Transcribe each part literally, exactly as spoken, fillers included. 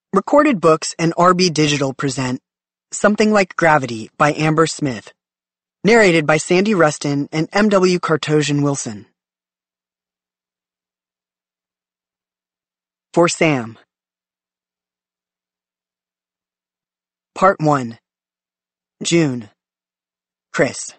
Recorded Books and R B Digital present Something Like Gravity by Amber Smith, narrated by Sandy Rustin and M W Cartosian Wilson. For Sam. Part one. June. Chris.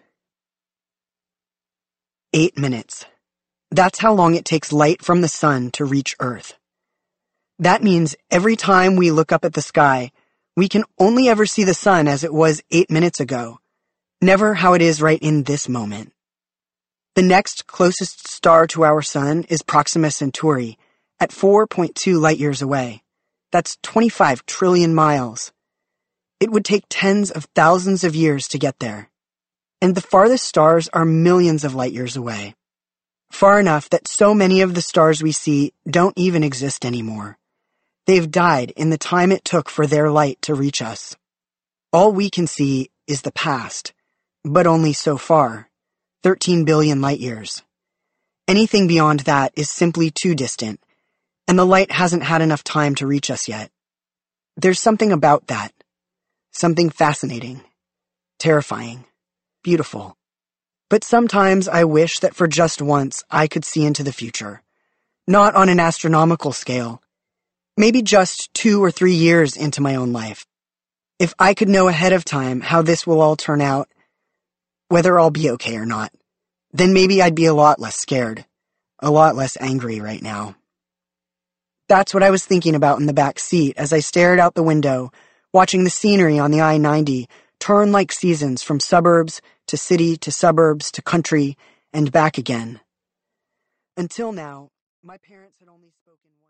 Eight minutes. That's how long it takes light from the sun to reach Earth. That means every time we look up at the sky, we can only ever see the sun as it was eight minutes ago, never how it is right in this moment. The next closest star to our sun is Proxima Centauri, at four point two light-years away. That's twenty-five trillion miles. It would take tens of thousands of years to get there. And the farthest stars are millions of light-years away. Far enough that so many of the stars we see don't even exist anymore. They've died in the time it took for their light to reach us. All we can see is the past, but only so far, thirteen billion light-years. Anything beyond that is simply too distant, and the light hasn't had enough time to reach us yet. There's something about that. Something fascinating, terrifying, beautiful. But sometimes I wish that for just once I could see into the future. Not on an astronomical scale. Maybe just two or three years into my own life. If I could know ahead of time how this will all turn out, whether I'll be okay or not, then maybe I'd be a lot less scared, a lot less angry right now. That's what I was thinking about in the back seat as I stared out the window, watching the scenery on the I ninety turn like seasons from suburbs to city to suburbs to country and back again. Until now, my parents had only spoken one